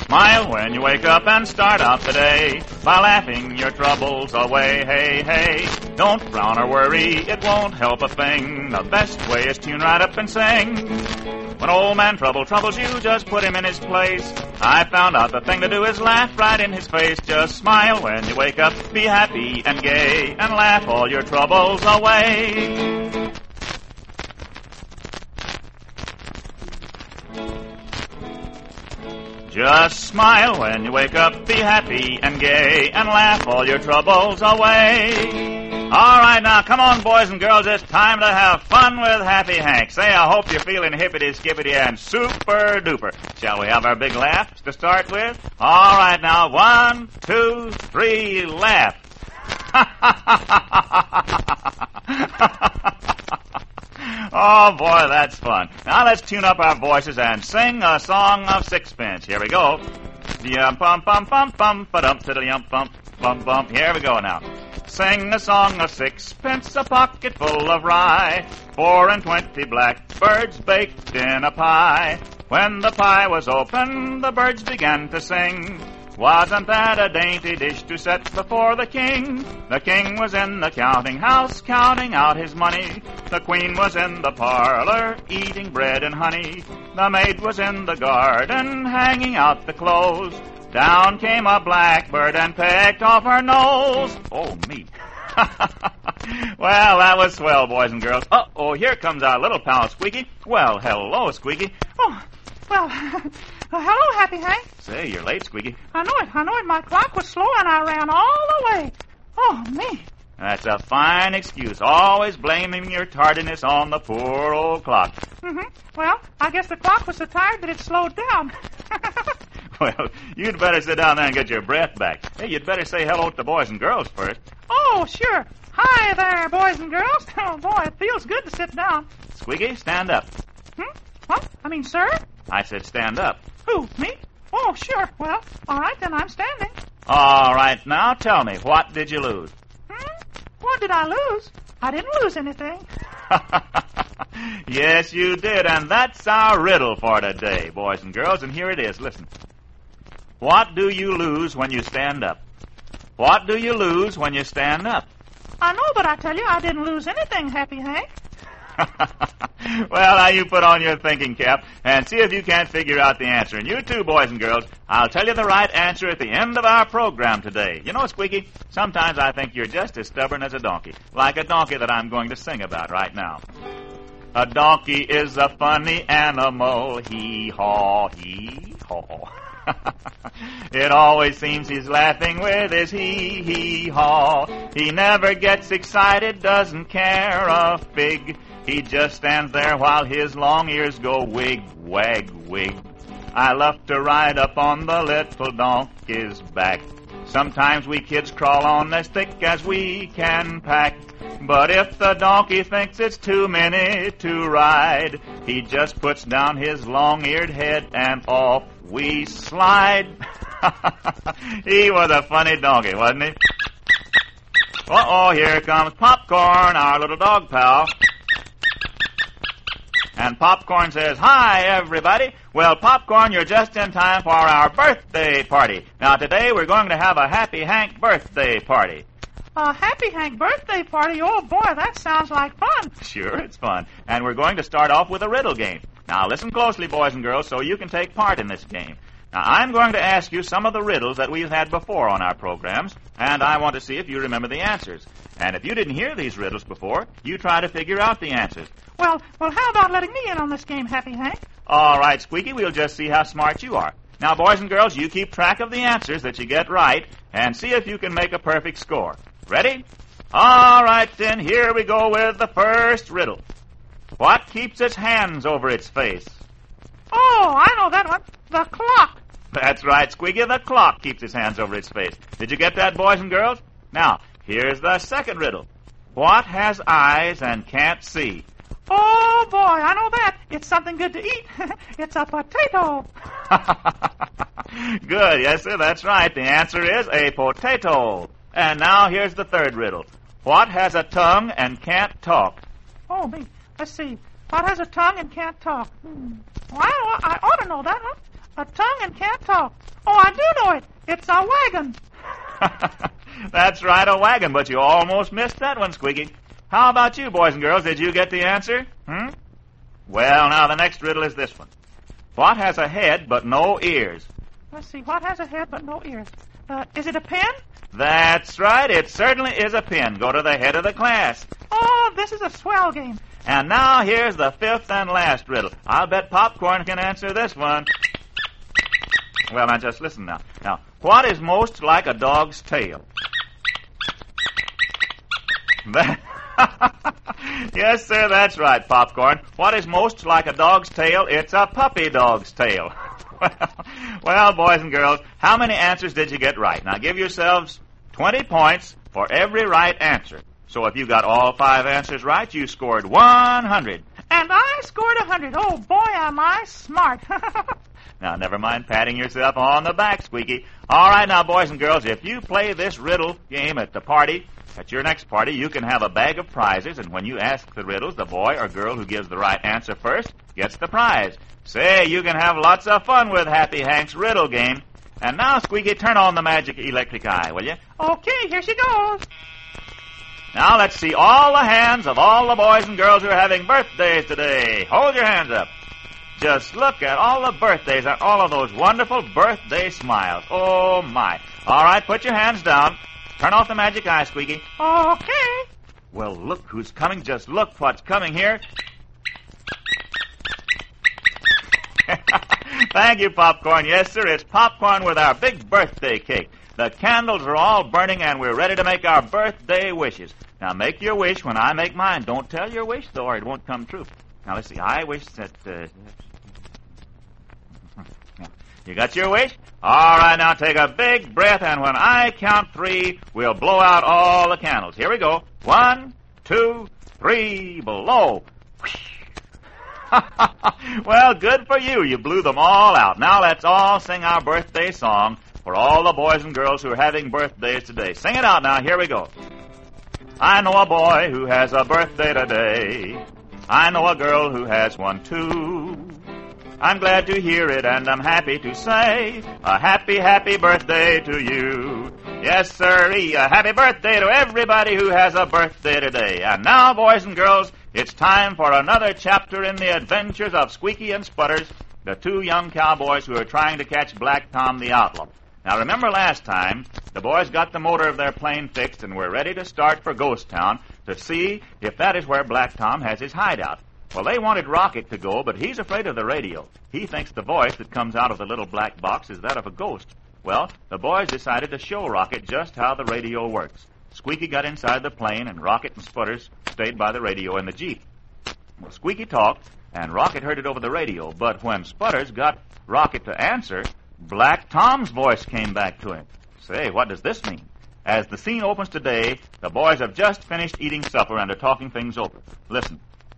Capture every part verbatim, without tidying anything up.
Smile when you wake up and start out the day by laughing your troubles away. Hey, hey, don't frown or worry, it won't help a thing. The best way is tune right up and sing. When old man Trouble troubles you, just put him in his place. I found out the thing to do is laugh right in his face. Just smile when you wake up, be happy and gay, and laugh all your troubles away. Just smile when you wake up, be happy and gay, and laugh all your troubles away. All right, now, come on, boys and girls, it's time to have fun with Happy Hank. Say, I hope you're feeling hippity-skippity and super-duper. Shall we have our big laughs to start with? All right, now, one, two, three, laugh. Oh, boy, that's fun. Now let's tune up our voices and sing a song of sixpence. Here we go. Yum bum bum bum bum ba-dum tiddly yum bum bum bum. Here we go now. Sing a song of sixpence, a pocket full of rye, four and twenty blackbirds baked in a pie. When the pie was open, the birds began to sing. Wasn't that a dainty dish to set before the king? The king was in the counting house, counting out his money. The queen was in the parlor, eating bread and honey. The maid was in the garden, hanging out the clothes. Down came a blackbird and pecked off her nose. Oh, me. Well, that was swell, boys and girls. Uh-oh, here comes our little pal, Squeaky. Well, hello, Squeaky. Oh, well, uh, hello, Happy Hank. Say, you're late, Squeaky. I know it, I know it. My clock was slow and I ran all the way. Oh, me. That's a fine excuse, always blaming your tardiness on the poor old clock. Mm-hmm. Well, I guess the clock was so tired that it slowed down. Well, you'd better sit down there and get your breath back. Hey, you'd better say hello to the boys and girls first. Oh, sure. Hi there, boys and girls. Oh, boy, it feels good to sit down. Squeaky, stand up. Hmm? What? I mean, sir? I said stand up. Who, me? Oh, sure. Well, all right, then I'm standing. All right, now tell me, what did you lose? Hmm? What did I lose? I didn't lose anything. Yes, you did, and that's our riddle for today, boys and girls, and here it is. Listen. What do you lose when you stand up? What do you lose when you stand up? I know, but I tell you, I didn't lose anything, Happy Hank. Well, now you put on your thinking cap and see if you can't figure out the answer. And you too, boys and girls, I'll tell you the right answer at the end of our program today. You know, Squeaky, sometimes I think you're just as stubborn as a donkey, like a donkey that I'm going to sing about right now. A donkey is a funny animal, hee-haw, hee-haw. It always seems he's laughing with his hee-hee-haw. He never gets excited, doesn't care a fig. He just stands there while his long ears go wig, wag, wig. I love to ride up on the little donkey's back. Sometimes we kids crawl on as thick as we can pack. But if the donkey thinks it's too many to ride, he just puts down his long-eared head and off we slide. He was a funny donkey, wasn't he? Uh-oh, here comes Popcorn, our little dog pal. And Popcorn says, "Hi, everybody. Well, Popcorn, you're just in time for our birthday party. Now, today we're going to have a Happy Hank birthday party." A Happy Hank birthday party? Oh, boy, that sounds like fun. Sure, it's fun. And we're going to start off with a riddle game. Now, listen closely, boys and girls, so you can take part in this game. Now, I'm going to ask you some of the riddles that we've had before on our programs, and I want to see if you remember the answers. And if you didn't hear these riddles before, you try to figure out the answers. Well, well, how about letting me in on this game, Happy Hank? All right, Squeaky, we'll just see how smart you are. Now, boys and girls, you keep track of the answers that you get right, and see if you can make a perfect score. Ready? All right, then, here we go with the first riddle. What keeps its hands over its face? Oh, I know that one. The clock. That's right, Squeaky. The clock keeps its hands over its face. Did you get that, boys and girls? Now, here's the second riddle. What has eyes and can't see? Oh, boy, I know that. It's something good to eat. It's a potato. Good, yes, sir, that's right. The answer is a potato. And now here's the third riddle. What has a tongue and can't talk? Oh, me. Let's see. What has a tongue and can't talk? Hmm. Well, I, I ought to know that one. A tongue and can't talk. Oh, I do know it. It's a wagon. That's right, a wagon, but you almost missed that one, Squeaky. How about you, boys and girls? Did you get the answer? Hmm? Well, now, the next riddle is this one. What has a head but no ears? Let's see. What has a head but no ears? Uh, is it a pen? That's right. It certainly is a pen. Go to the head of the class. Oh, this is a swell game. And now here's the fifth and last riddle. I'll bet Popcorn can answer this one. Well, now, just listen now. Now, what is most like a dog's tail? That... Yes, sir, that's right, Popcorn. What is most like a dog's tail? It's a puppy dog's tail. Well, well, boys and girls, how many answers did you get right? Now, give yourselves twenty points for every right answer. So if you got all five answers right, you scored one hundred. And I scored one hundred. Oh, boy, am I smart. Now, never mind patting yourself on the back, Squeaky. All right, now, boys and girls, if you play this riddle game at the party, at your next party, you can have a bag of prizes, and when you ask the riddles, the boy or girl who gives the right answer first gets the prize. Say, you can have lots of fun with Happy Hank's riddle game. And now, Squeaky, turn on the magic electric eye, will you? Okay, here she goes. Now, let's see all the hands of all the boys and girls who are having birthdays today. Hold your hands up. Just look at all the birthdays and all of those wonderful birthday smiles. Oh, my. All right, put your hands down. Turn off the magic eye, Squeaky. Okay. Well, look who's coming. Just look what's coming here. Thank you, Popcorn. Yes, sir, it's Popcorn with our big birthday cake. The candles are all burning, and we're ready to make our birthday wishes. Now, make your wish when I make mine. Don't tell your wish, though, or it won't come true. Now, let's see. I wish that... Uh... You got your wish? All right, now take a big breath, and when I count three, we'll blow out all the candles. Here we go. One, two, three, blow. Well, good for you. You blew them all out. Now let's all sing our birthday song for all the boys and girls who are having birthdays today. Sing it out now. Here we go. I know a boy who has a birthday today. I know a girl who has one too. I'm glad to hear it, and I'm happy to say a happy, happy birthday to you. Yes, sirree, a happy birthday to everybody who has a birthday today. And now, boys and girls, it's time for another chapter in the adventures of Squeaky and Sputters, the two young cowboys who are trying to catch Black Tom the Outlaw. Now, remember last time, the boys got the motor of their plane fixed and were ready to start for Ghost Town to see if that is where Black Tom has his hideout. Well, they wanted Rocket to go, but he's afraid of the radio. He thinks the voice that comes out of the little black box is that of a ghost. Well, the boys decided to show Rocket just how the radio works. Squeaky got inside the plane, and Rocket and Sputters stayed by the radio in the Jeep. Well, Squeaky talked, and Rocket heard it over the radio, but when Sputters got Rocket to answer, Black Tom's voice came back to him. Say, what does this mean? As the scene opens today, the boys have just finished eating supper and are talking things over. Listen.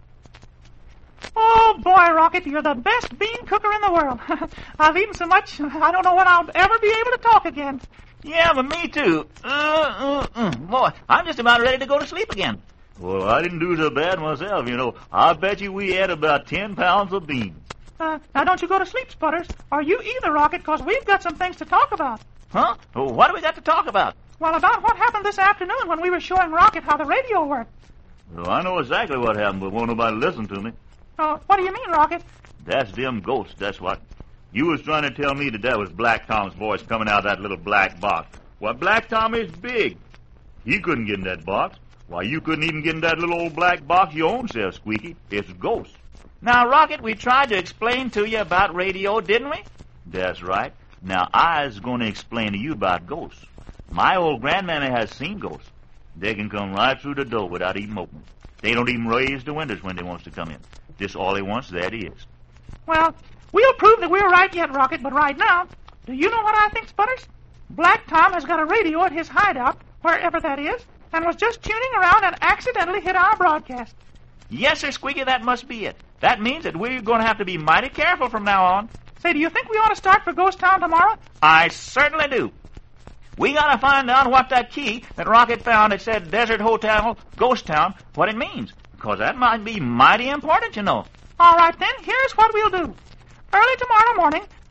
Oh, boy, Rocket, you're the best bean cooker in the world. I've eaten so much, I don't know when I'll ever be able to talk again. Yeah, but me too. Uh, uh, uh. Boy, I'm just about ready to go to sleep again. Well, I didn't do so bad myself, you know. I bet you we had about ten pounds of beans. Uh, now, don't you go to sleep, Sputters. Or you either, Rocket, because we've got some things to talk about. Huh? Well, what do we got to talk about? Well, about what happened this afternoon when we were showing Rocket how the radio worked. Well, I know exactly what happened, but won't nobody listen to me. Uh, what do you mean, Rocket? That's them ghosts, that's what. You was trying to tell me that that was Black Tom's voice coming out of that little black box. Well, Black Tom is big. He couldn't get in that box. Why, you couldn't even get in that little old black box your own self, Squeaky. It's ghosts. Now, Rocket, we tried to explain to you about radio, didn't we? That's right. Now, I's going to explain to you about ghosts. My old grandmammy has seen ghosts. They can come right through the door without even opening. They don't even raise the windows when they wants to come in. Just all they wants, that is. Well, we'll prove that we're right yet, Rocket, but right now, do you know what I think, Sputters? Black Tom has got a radio at his hideout, wherever that is, and was just tuning around and accidentally hit our broadcast. Yes, sir, Squeaky, that must be it. That means that we're going to have to be mighty careful from now on. Say, do you think we ought to start for Ghost Town tomorrow? I certainly do. We got to find out what that key that Rocket found that said Desert Hotel, Ghost Town, what it means. Because that might be mighty important, you know. All right, then, here's what we'll do. Early tomorrow morning,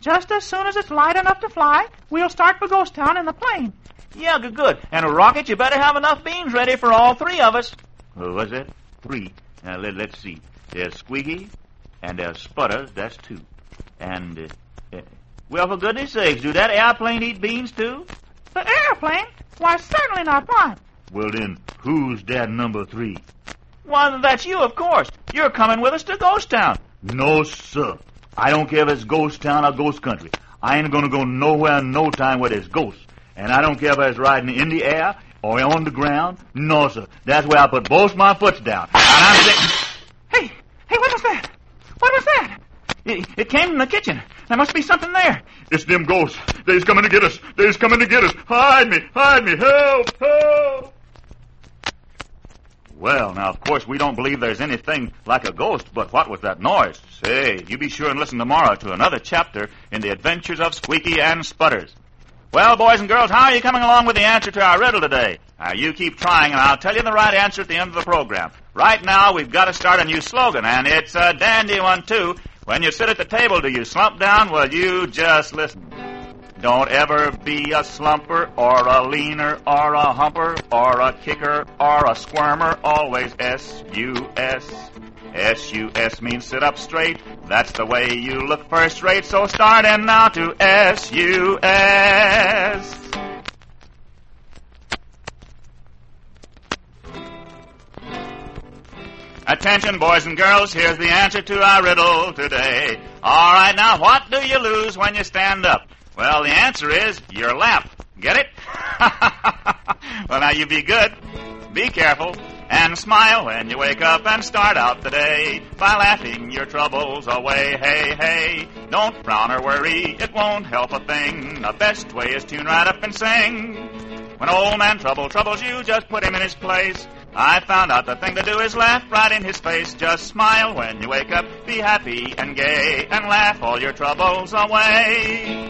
Just as soon as it's light enough to fly, we'll start for Ghost Town in the plane. Yeah, good, good. And, Rocket, you better have enough beans ready for all three of us. What was that? Three. Now, let, let's see. There's Squeaky, and there's Sputters, that's two. And, uh, uh, Well, for goodness sakes, do that airplane eat beans, too? The airplane? Why, certainly not mine. well then, who's that number three? Why, that's you, of course. You're coming with us to Ghost Town. No, sir. I don't care if it's ghost town or ghost country. I ain't gonna go nowhere in no time where there's ghosts. And I don't care if it's riding in the air or on the ground. No, sir. That's where I put both my foots down. And I'm saying... Hey, hey, what was that? What was that? It, it came from the kitchen. There must be something there. It's them ghosts. They's coming to get us. They's coming to get us. Hide me. Hide me. Help. Help. Well, now, of course, we don't believe there's anything like a ghost, but what was that noise? Say, you be sure and listen tomorrow to another chapter in the adventures of Squeaky and Sputters. Well, boys and girls, how are you coming along with the answer to our riddle today? Now, you keep trying, and I'll tell you the right answer at the end of the program. Right now, we've got to start a new slogan, and it's a dandy one, too. When you sit at the table, do you slump down? Well, you just listen. Don't ever be a slumper or a leaner or a humper or a kicker or a squirmer. Always S U S. S U S means sit up straight. That's the way you look first rate. So start in now to S U S. Attention, boys and girls, here's the answer to our riddle today. All right, now, what do you lose when you stand up? Well, the answer is your lap. Get it? Well, now, you be good, be careful, and smile when you wake up and start out the day by laughing your troubles away. Hey, hey, don't frown or worry, it won't help a thing. The best way is tune right up and sing. When old man Trouble troubles you, just put him in his place. I found out the thing to do is laugh right in his face. Just smile when you wake up, be happy and gay, and laugh all your troubles away.